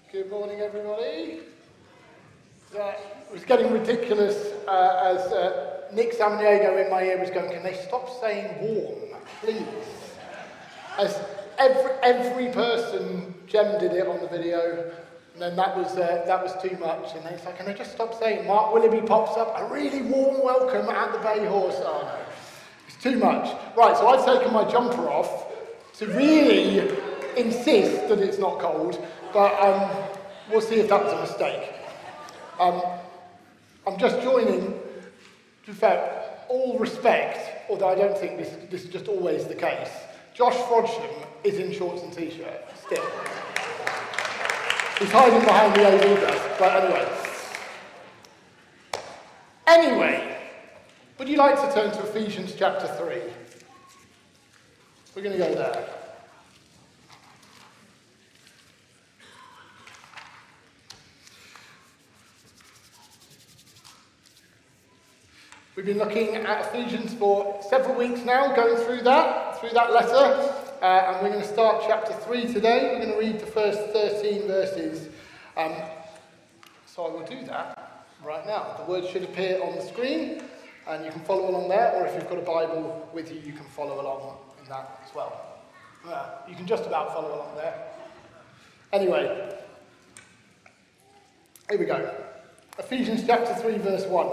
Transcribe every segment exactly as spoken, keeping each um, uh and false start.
Good morning, everybody. Uh, it was getting ridiculous uh, as uh, Nick Samaniego in my ear was going, can they stop saying warm, please? As every, every person gemmed it on the video, and then that was uh, that was too much, and then it's like, can they just stop saying, Mark Willoughby pops up, a really warm welcome at the Bay Horse. Oh no, it's too much. Right, so I've taken my jumper off to really insist that it's not cold, but um, we'll see if that was a mistake. Um, I'm just joining, to be fair, all respect, although I don't think this, this is just always the case. Josh Frodsham is in shorts and t-shirt, still. He's hiding behind the A V desk, but anyway. Anyway, would you like to turn to Ephesians chapter three? We're going to go there. We've been looking at Ephesians for several weeks now, going through that, through that letter, uh, and we're going to start chapter three today. We're going to read the first thirteen verses. Um, so I will do that right now. The words should appear on the screen, and you can follow along there, or if you've got a Bible with you, you can follow along in that as well. Uh, you can just about follow along there. Anyway, here we go. Ephesians chapter three, verse one.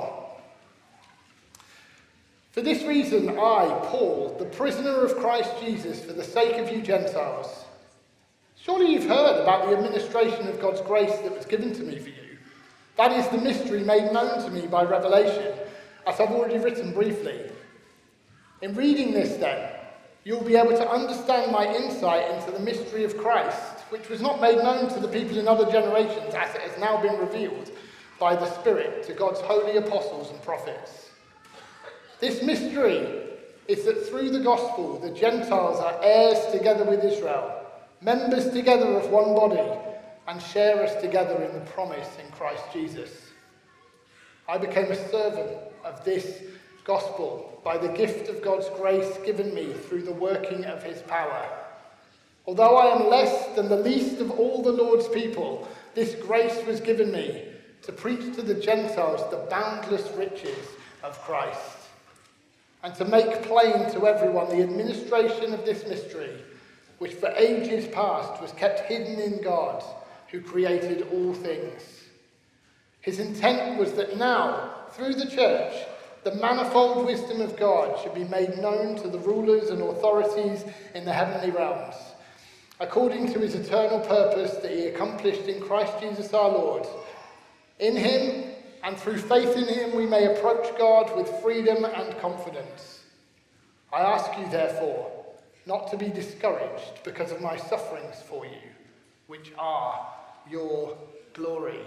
For this reason, I, Paul, the prisoner of Christ Jesus, for the sake of you Gentiles. Surely you've heard about the administration of God's grace that was given to me for you. That is the mystery made known to me by revelation, as I've already written briefly. In reading this, then, you'll be able to understand my insight into the mystery of Christ, which was not made known to the people in other generations, as it has now been revealed by the Spirit to God's holy apostles and prophets. This mystery is that through the gospel, the Gentiles are heirs together with Israel, members together of one body, and sharers together in the promise in Christ Jesus. I became a servant of this gospel by the gift of God's grace given me through the working of his power. Although I am less than the least of all the Lord's people, this grace was given me to preach to the Gentiles the boundless riches of Christ, and to make plain to everyone the administration of this mystery, which for ages past was kept hidden in God, who created all things. His intent was that now, through the church, the manifold wisdom of God should be made known to the rulers and authorities in the heavenly realms, according to his eternal purpose that he accomplished in Christ Jesus our Lord. In him, and through faith in him, we may approach God with freedom and confidence. I ask you, therefore, not to be discouraged because of my sufferings for you, which are your glory.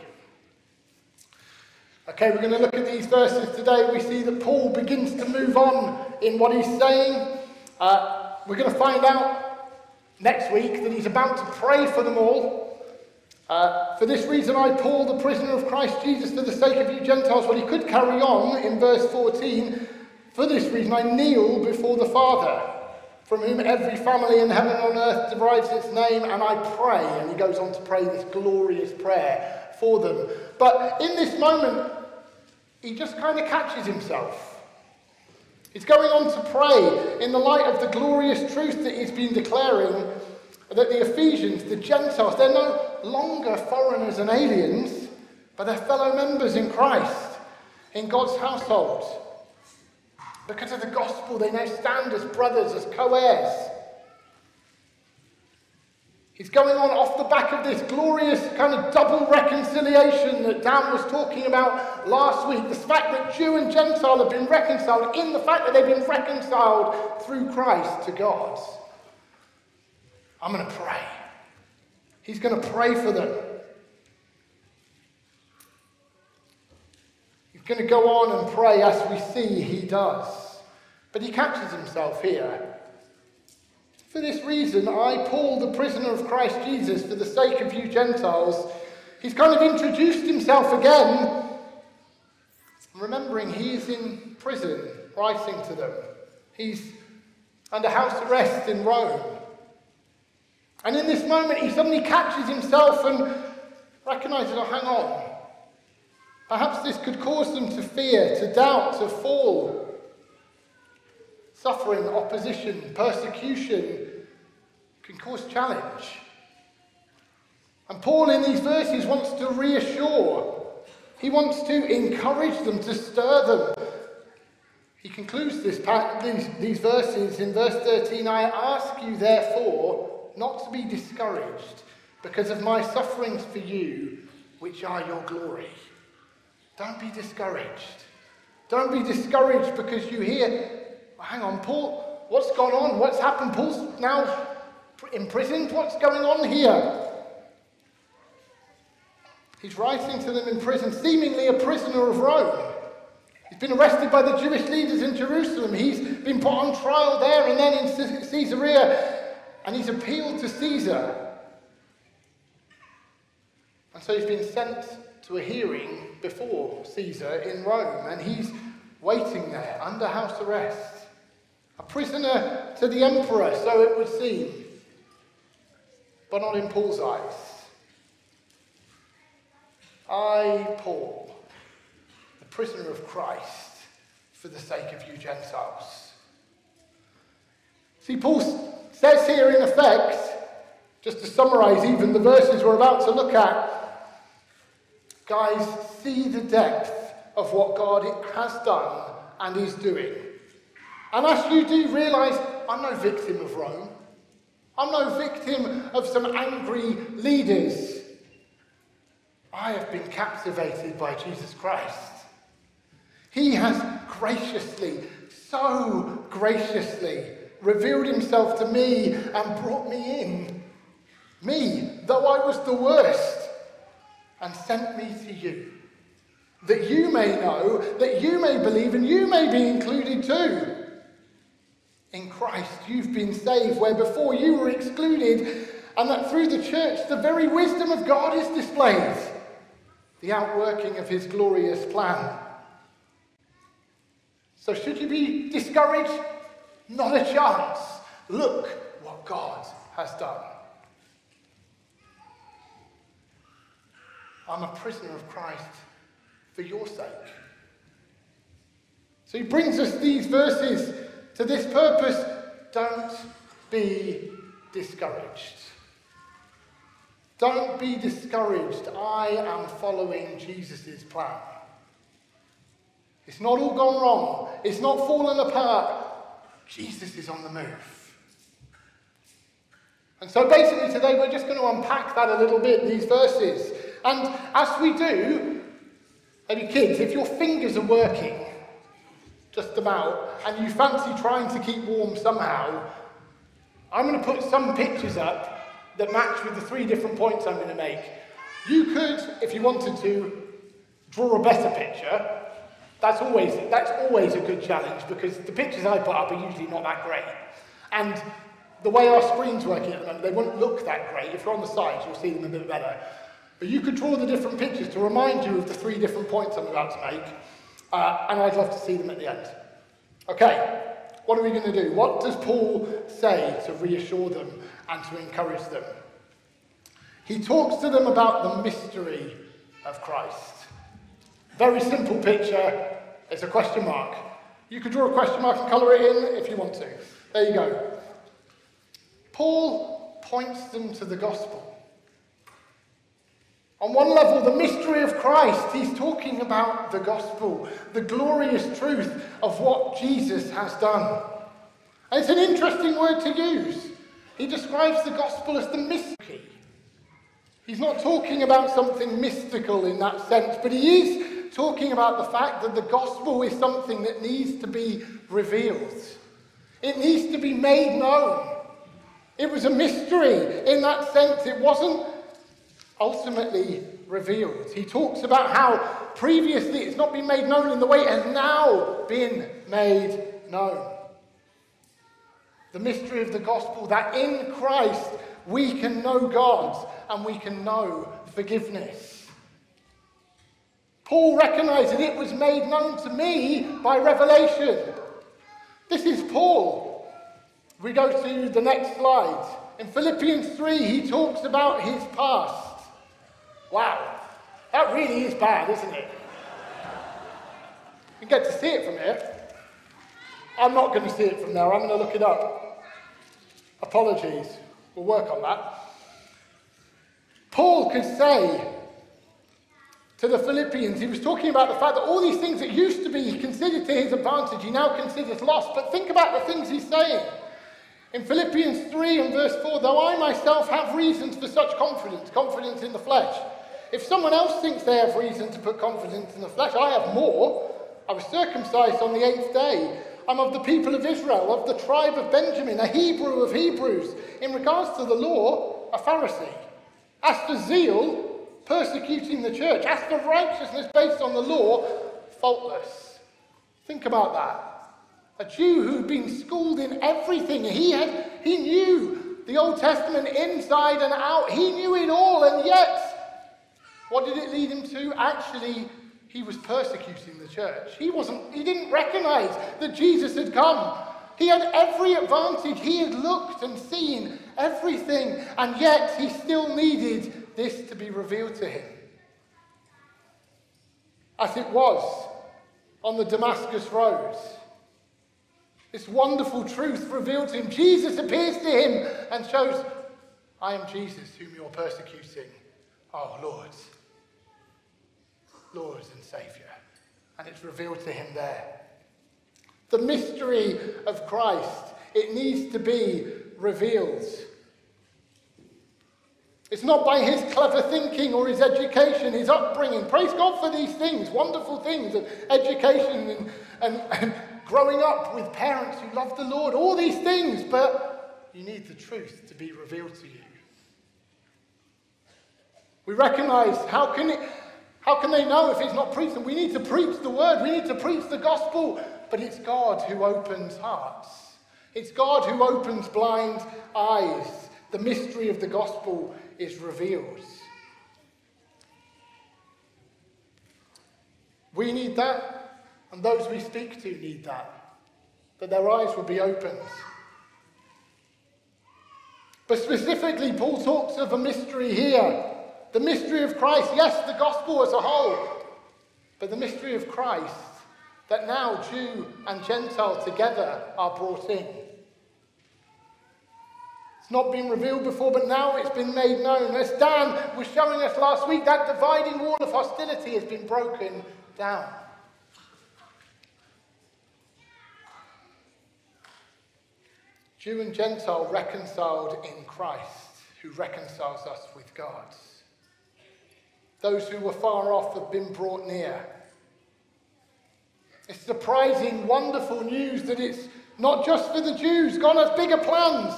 Okay, we're going to look at these verses today. We see that Paul begins to move on in what he's saying. Uh, we're going to find out next week that he's about to pray for them all. Uh, for this reason, I, Paul, the prisoner of Christ Jesus, for the sake of you Gentiles. Well, he could carry on in verse fourteen. For this reason, I kneel before the Father, from whom every family in heaven and on earth derives its name, and I pray. And he goes on to pray this glorious prayer for them. But in this moment, he just kind of catches himself. He's going on to pray in the light of the glorious truth that he's been declaring, that the Ephesians, the Gentiles, they're no longer foreigners and aliens, but they're fellow members in Christ, in God's household. Because of the gospel, they now stand as brothers, as co-heirs. He's going on off the back of this glorious kind of double reconciliation that Dan was talking about last week. The fact that Jew and Gentile have been reconciled in the fact that they've been reconciled through Christ to God. I'm going to pray. He's going to pray for them. He's going to go on and pray as we see he does. But he catches himself here. For this reason, I, Paul, the prisoner of Christ Jesus, for the sake of you Gentiles, he's kind of introduced himself again, remembering he is in prison, writing to them. He's under house arrest in Rome. And in this moment, he suddenly catches himself and recognises, oh, hang on. Perhaps this could cause them to fear, to doubt, to fall. Suffering, opposition, persecution can cause challenge. And Paul in these verses wants to reassure. He wants to encourage them, to stir them. He concludes this, these, these verses in verse thirteen, I ask you therefore not to be discouraged because of my sufferings for you, which are your glory. Don't be discouraged. Don't be discouraged because you hear, well, hang on, Paul, what's gone on? What's happened? Paul's now imprisoned. What's going on here? He's writing to them in prison, seemingly a prisoner of Rome. He's been arrested by the Jewish leaders in Jerusalem. He's been put on trial there and then in Caesarea, and he's appealed to Caesar. And so he's been sent to a hearing before Caesar in Rome, and he's waiting there under house arrest. A prisoner to the emperor, so it would seem, but not in Paul's eyes. I, Paul, the prisoner of Christ, for the sake of you Gentiles. See, Paul says here in effect, just to summarise even the verses we're about to look at, guys, see the depth of what God has done and is doing. And as you do realise, I'm no victim of Rome. I'm no victim of some angry leaders. I have been captivated by Jesus Christ. He has graciously, so graciously, revealed himself to me and brought me in. Me, though I was the worst, and sent me to you. That you may know, that you may believe, and you may be included too. In Christ you've been saved, where before you were excluded, and that through the church the very wisdom of God is displayed. The outworking of his glorious plan. So should you be discouraged? Not a chance. Look what God has done. I'm a prisoner of Christ for your sake. So he brings us these verses to this purpose. Don't be discouraged. Don't be discouraged. I am following Jesus' plan. It's not all gone wrong. It's not fallen apart. Jesus is on the move. And so basically today we're just going to unpack that a little bit, these verses. And as we do, maybe kids, if your fingers are working just about and you fancy trying to keep warm somehow, I'm going to put some pictures up that match with the three different points I'm going to make. You could, if you wanted to, draw a better picture. That's always, that's always a good challenge because the pictures I put up are usually not that great. And the way our screen's working at the moment, they won't look that great. If you're on the side, you'll see them a bit better. But you could draw the different pictures to remind you of the three different points I'm about to make. Uh, and I'd love to see them at the end. Okay, what are we going to do? What does Paul say to reassure them and to encourage them? He talks to them about the mystery of Christ. Very simple picture. It's a question mark. You could draw a question mark and colour it in if you want to. There you go. Paul points them to the gospel. On one level, the mystery of Christ, he's talking about the gospel, the glorious truth of what Jesus has done. And it's an interesting word to use. He describes the gospel as the mystery. He's not talking about something mystical in that sense, but he is talking about the fact that the gospel is something that needs to be revealed. It needs to be made known. It was a mystery in that sense. It wasn't ultimately revealed. He talks about how previously it's not been made known in the way it has now been made known. The mystery of the gospel, that in Christ we can know God and we can know forgiveness. Paul recognized that it was made known to me by revelation. This is Paul. We go to the next slide. In Philippians three, he talks about his past. Wow. really is bad, isn't it? You get to see it from here. I'm not going to see it from there. I'm going to look it up. Apologies. We'll work on that. Paul could say to the Philippians, he was talking about the fact that all these things that used to be considered to his advantage, he now considers lost. But think about the things he's saying. In Philippians three and verse four, though I myself have reasons for such confidence, confidence in the flesh. If someone else thinks they have reason to put confidence in the flesh, I have more. I was circumcised on the eighth day. I'm of the people of Israel, of the tribe of Benjamin, a Hebrew of Hebrews. In regards to the law, a Pharisee. As for zeal, persecuting the church. As for righteousness based on the law, faultless. Think about that. A Jew who'd been schooled in everything. He had, he knew the Old Testament inside and out. He knew it all, and yet, what did it lead him to? Actually, he was persecuting the church. He wasn't, he didn't recognize that Jesus had come. He had every advantage. He had looked and seen everything, and yet he still needed this to be revealed to him. As it was on the Damascus road. This wonderful truth revealed to him. Jesus appears to him and shows, I am Jesus whom you're persecuting. Oh, Lord. Lord and Saviour. And it's revealed to him there. The mystery of Christ, it needs to be revealed. It's not by his clever thinking or his education, his upbringing. Praise God for these things, wonderful things, of education and, and, and growing up with parents who love the Lord, all these things, but you need the truth to be revealed to you. We recognize, how can it... How can they know if it's not preached? And we need to preach the word. We need to preach the gospel. But it's God who opens hearts. It's God who opens blind eyes. The mystery of the gospel is revealed. We need that, and those we speak to need that. That their eyes will be opened. But specifically, Paul talks of a mystery here. The mystery of Christ, yes, the gospel as a whole, but the mystery of Christ, that now Jew and Gentile together are brought in. It's not been revealed before, but now it's been made known. As Dan was showing us last week, that dividing wall of hostility has been broken down. Jew and Gentile reconciled in Christ, who reconciles us with God. Those who were far off have been brought near. It's surprising, wonderful news that it's not just for the Jews. God has bigger plans.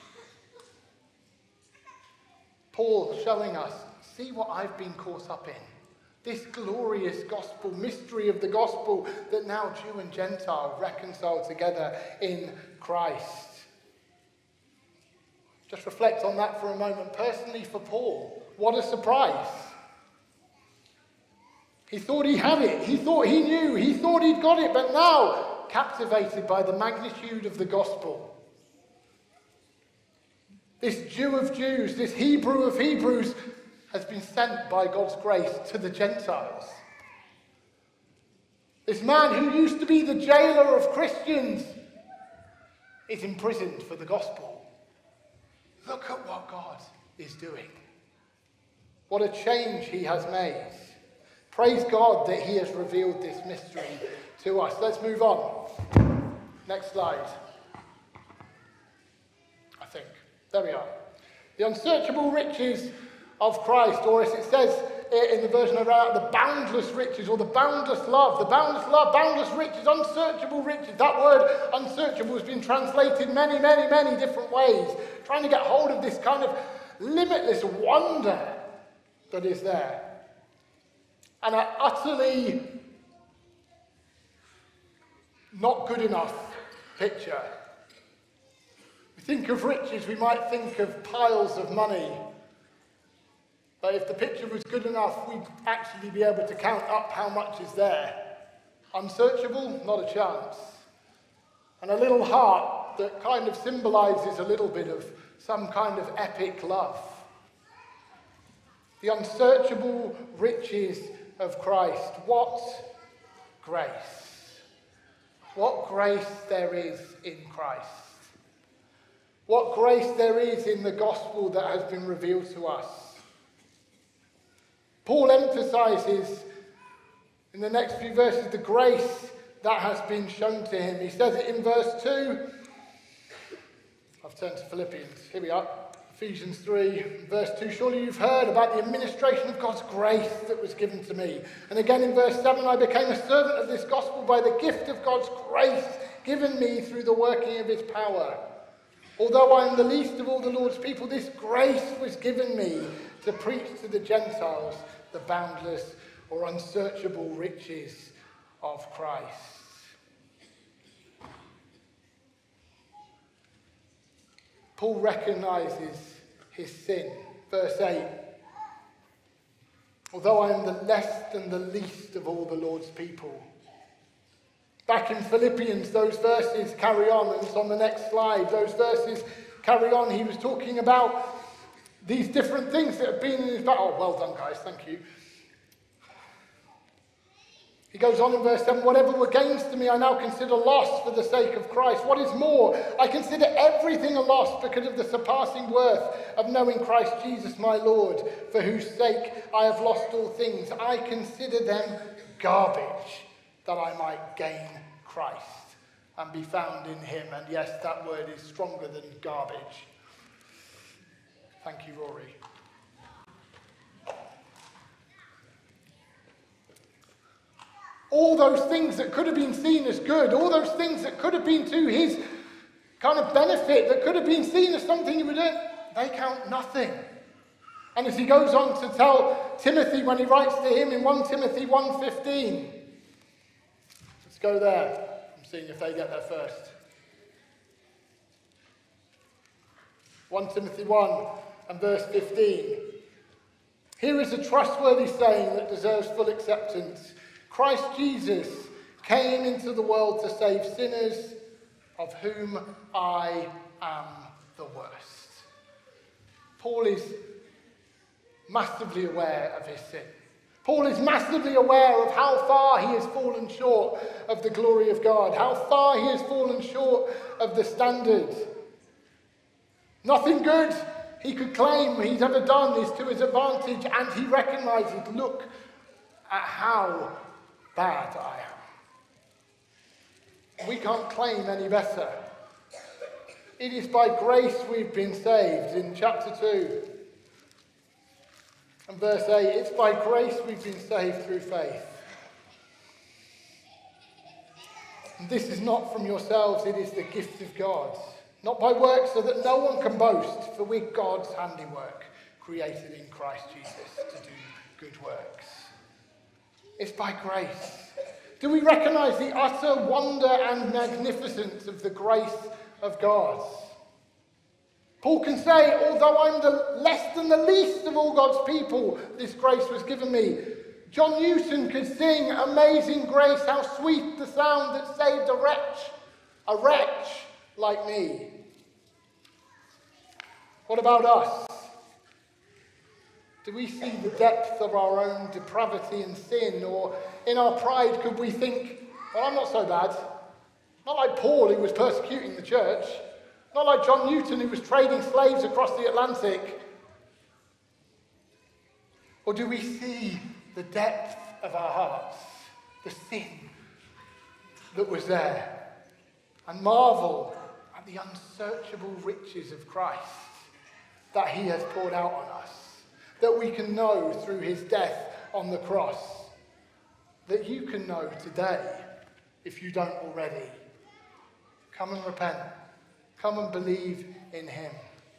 Paul showing us, see what I've been caught up in. This glorious gospel, mystery of the gospel, that now Jew and Gentile reconcile together in Christ. Just reflect on that for a moment. Personally, for Paul, what a surprise. He thought he had it. He thought he knew. He thought he'd got it. But now, captivated by the magnitude of the gospel. This Jew of Jews, this Hebrew of Hebrews, has been sent by God's grace to the Gentiles. This man who used to be the jailer of Christians is imprisoned for the gospel. Look at what God is doing. What a change he has made. Praise God that he has revealed this mystery to us. Let's move on. Next slide. I think. There we are. The unsearchable riches of Christ, or as it says in the version I read out, the boundless riches, or the boundless love. The boundless love, boundless riches, unsearchable riches. That word unsearchable has been translated many, many, many different ways. Trying to get hold of this kind of limitless wonder that is there. And an utterly not good enough picture. We think of riches, we might think of piles of money. But if the picture was good enough, we'd actually be able to count up how much is there. Unsearchable? Not a chance. And a little heart that kind of symbolises a little bit of some kind of epic love. The unsearchable riches of Christ. What grace. What grace there is in Christ. What grace there is in the gospel that has been revealed to us. Paul emphasizes in the next few verses the grace that has been shown to him. He says it in verse two. I've turned to Philippians. Here we are. Ephesians three, verse two. Surely you've heard about the administration of God's grace that was given to me. And again in verse seven, I became a servant of this gospel by the gift of God's grace given me through the working of his power. Although I am the least of all the Lord's people, this grace was given me to preach to the Gentiles the boundless or unsearchable riches of Christ. Paul recognizes his sin. Verse eight. Although I am the less than the least of all the Lord's people. Back in Philippians, those verses carry on, and it's on the next slide. Those verses carry on. He was talking about these different things that have been in his battle. Oh, well done, guys. Thank you. He goes on in verse seven, whatever were gains to me, I now consider loss for the sake of Christ. What is more, I consider everything a loss because of the surpassing worth of knowing Christ Jesus my Lord, for whose sake I have lost all things. I consider them garbage, that I might gain Christ and be found in him. And yes, that word is stronger than garbage. Thank you, Rory. All those things that could have been seen as good, all those things that could have been to his kind of benefit, that could have been seen as something he would do, they count nothing. And as he goes on to tell Timothy when he writes to him in First Timothy one fifteen, let's go there. I'm seeing if they get there first. First Timothy one and verse fifteen. Here is a trustworthy saying that deserves full acceptance. Christ Jesus came into the world to save sinners, of whom I am the worst. Paul is massively aware of his sin. Paul is massively aware of how far he has fallen short of the glory of God, how far he has fallen short of the standard. Nothing good he could claim he's ever done is to his advantage, and he recognizes, look at how bad I am. We can't claim any better. It is by grace we've been saved in chapter two and verse eight. It's by grace we've been saved through faith. And this is not from yourselves, it is the gift of God. Not by works, so that no one can boast, for we're God's handiwork, created in Christ Jesus to do good works. It's by grace. Do we recognize the utter wonder and magnificence of the grace of God? Paul can say, although I'm the less than the least of all God's people, this grace was given me. John Newton could sing Amazing Grace, how sweet the sound that saved a wretch, a wretch like me. What about us? Do we see the depth of our own depravity and sin? Or in our pride, could we think, well, I'm not so bad. Not like Paul, who was persecuting the church. Not like John Newton, who was trading slaves across the Atlantic. Or do we see the depth of our hearts, the sin that was there, and marvel at the unsearchable riches of Christ that he has poured out on us? That we can know through his death on the cross. That you can know today, if you don't already. Come and repent. Come and believe in him.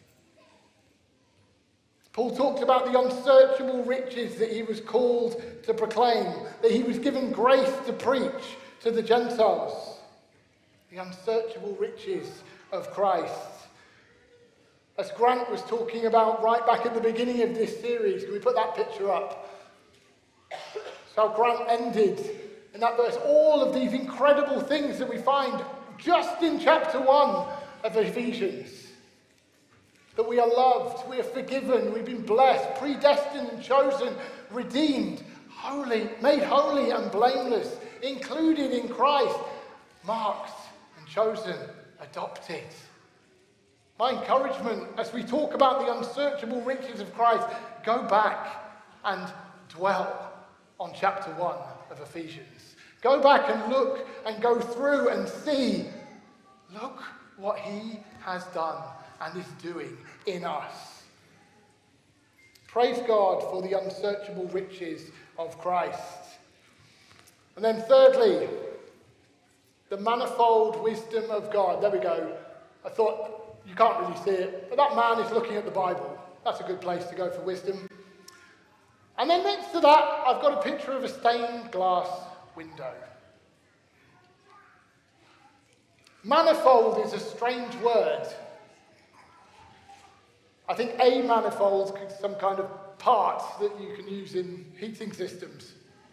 Paul talked about the unsearchable riches that he was called to proclaim. That he was given grace to preach to the Gentiles. The unsearchable riches of Christ. As Grant was talking about right back at the beginning of this series, can we put that picture up? So Grant ended in that verse, all of these incredible things that we find just in chapter one of Ephesians. that we are loved, we are forgiven, we've been blessed, predestined and chosen, redeemed, holy, made holy and blameless, included in Christ, marked and chosen, adopted. My encouragement as we talk about the unsearchable riches of Christ, go back and dwell on chapter one of Ephesians. Go back and look and go through and see, look what he has done and is doing in us. Praise God for the unsearchable riches of Christ. And then thirdly, the manifold wisdom of God. There we go. I thought, you can't really see it, but that man is looking at the Bible. That's a good place to go for wisdom. And then next to that, I've got a picture of a stained glass window. Manifold is a strange word. I think a manifold is some kind of part that you can use in heating systems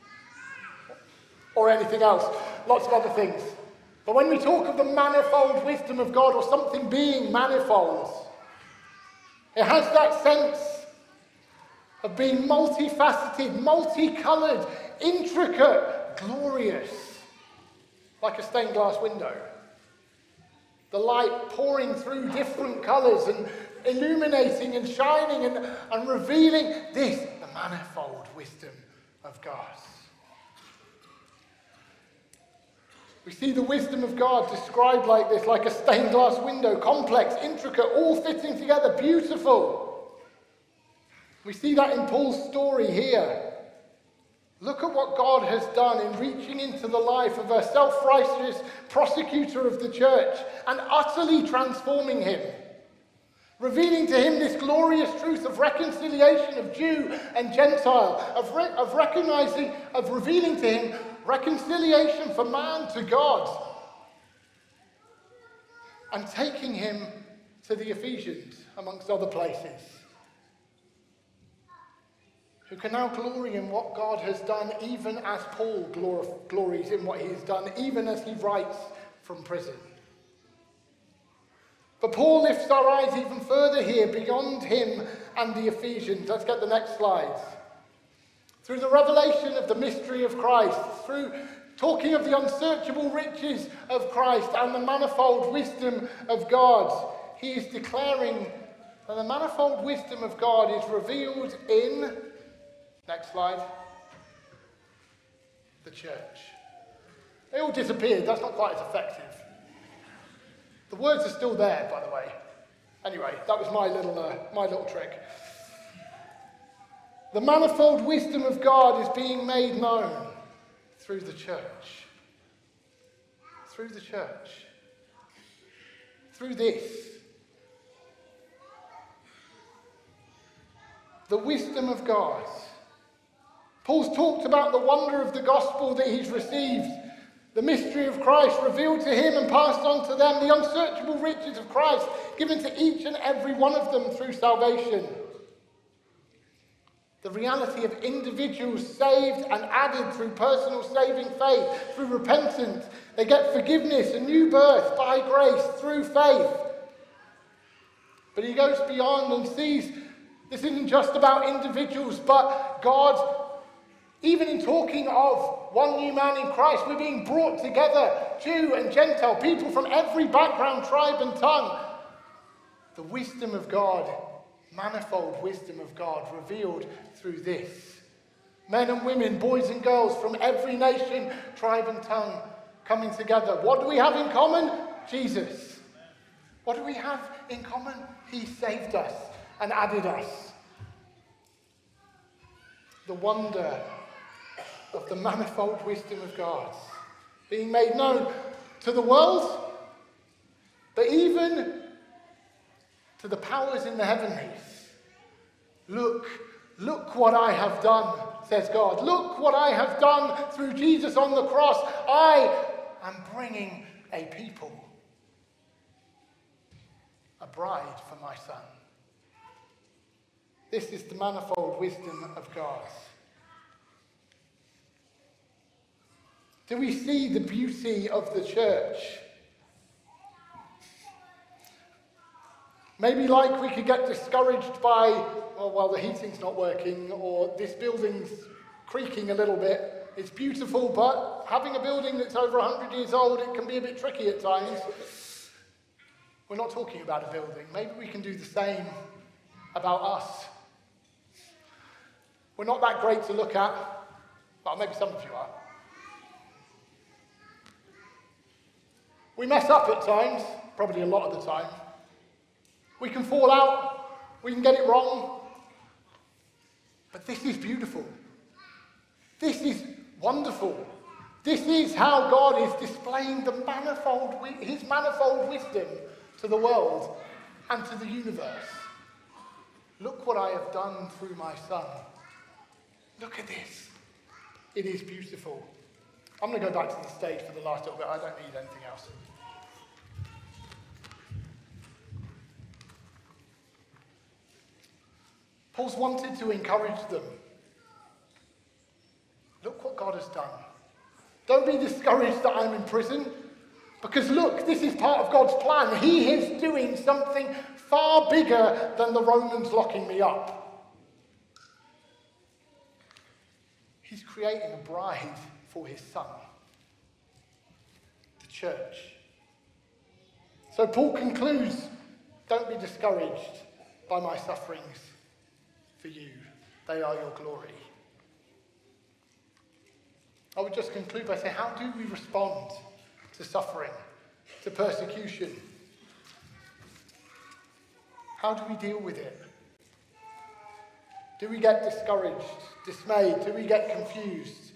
or anything else, lots of other things. But when we talk of the manifold wisdom of God or something being manifold, it has that sense of being multifaceted, multicoloured, intricate, glorious, like a stained glass window. The light pouring through different colours and illuminating and shining and, and revealing this, the manifold wisdom of God. We see the wisdom of God described like this, like a stained glass window, complex, intricate, all fitting together, beautiful. We see that in Paul's story here. Look at what God has done in reaching into the life of a self-righteous prosecutor of the church and utterly transforming him. Revealing to him this glorious truth of reconciliation of Jew and Gentile, of, re- of recognizing, of revealing to him reconciliation for man to God, and taking him to the Ephesians, amongst other places, who can now glory in what God has done, even as Paul glor- glories in what he has done, even as he writes from prison. But Paul lifts our eyes even further here, beyond him and the Ephesians. Let's get the next slide. Through the revelation of the mystery of Christ, through talking of the unsearchable riches of Christ and the manifold wisdom of God, he is declaring that the manifold wisdom of God is revealed in, next slide, the church. They all disappeared. That's not quite as effective. The words are still there, by the way. Anyway, that was my little, uh, my little trick. The manifold wisdom of God is being made known through the church. Through the church. Through this. The wisdom of God. Paul's talked about the wonder of the gospel that he's received. The mystery of Christ revealed to him and passed on to them. The unsearchable riches of Christ given to each and every one of them through salvation. The reality of individuals saved and added through personal saving faith, through repentance. They get forgiveness, a new birth by grace through faith. But he goes beyond and sees this isn't just about individuals, but God. Even in talking of one new man in Christ, we're being brought together, Jew and Gentile, people from every background, tribe and tongue. The wisdom of God, manifold wisdom of God, revealed through this. Men and women, boys and girls from every nation, tribe and tongue coming together. What do we have in common? Jesus. What do we have in common? He saved us and added us. The wonder of the manifold wisdom of God being made known to the world, but even to the powers in the heavenlies. Look, look what I have done, says God. Look what I have done through Jesus on the cross. I am bringing a people, a bride for my son. This is the manifold wisdom of God. Do we see the beauty of the church? Maybe like we could get discouraged by, oh, well, the heating's not working, or this building's creaking a little bit. It's beautiful, but having a building that's over one hundred years old, it can be a bit tricky at times. We're not talking about a building. Maybe we can do the same about us. We're not that great to look at. Well, maybe some of you are. We mess up at times, probably a lot of the time. We can fall out, we can get it wrong. But this is beautiful. This is wonderful. This is how God is displaying the manifold, his manifold wisdom to the world and to the universe. Look what I have done through my Son. Look at this. It is beautiful. I'm going to go back to the stage for the last little bit. I don't need anything else. Paul's wanted to encourage them. Look what God has done. Don't be discouraged that I'm in prison, because look, this is part of God's plan. He is doing something far bigger than the Romans locking me up. He's creating a bride for his Son, the church. So Paul concludes, don't be discouraged by my sufferings for you. They are your glory. I would just conclude by saying, how do we respond to suffering, to persecution? How do we deal with it? Do we get discouraged, dismayed? Do we get confused?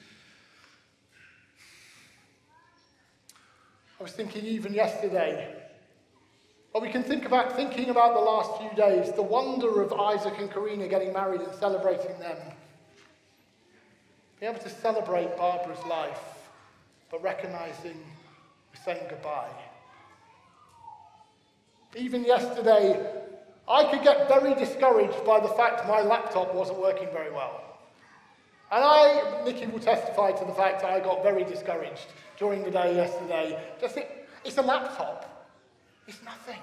I was thinking even yesterday, or we can think about thinking about the last few days, the wonder of Isaac and Karina getting married and celebrating them. Be able to celebrate Barbara's life, but recognizing we're saying goodbye. Even yesterday, I could get very discouraged by the fact my laptop wasn't working very well. And I, Nikki will testify to the fact that I got very discouraged during the day yesterday. Just it, it's a laptop. It's nothing.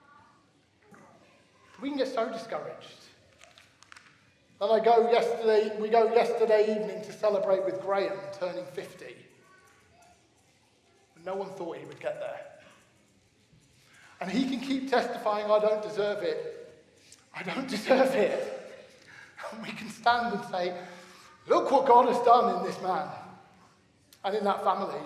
We can get so discouraged. Then I go yesterday, we go yesterday evening to celebrate with Graham turning fifty. No one thought he would get there. And he can keep testifying, I don't deserve it. I don't deserve it. And we can stand and say, look what God has done in this man and in that family.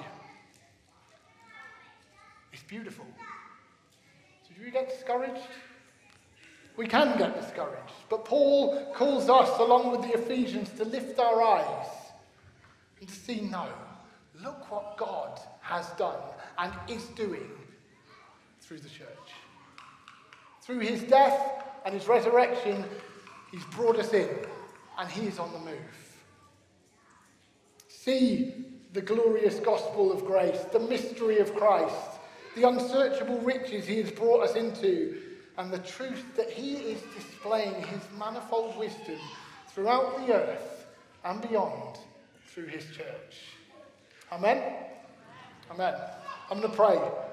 It's beautiful. So do you get discouraged? We can get discouraged. But Paul calls us, along with the Ephesians, to lift our eyes and to see, no, look what God has done and is doing through the church. Through his death and his resurrection, he's brought us in, and he is on the move. See the glorious gospel of grace, the mystery of Christ, the unsearchable riches he has brought us into, and the truth that he is displaying his manifold wisdom throughout the earth and beyond through his church. Amen? Amen. I'm going to pray.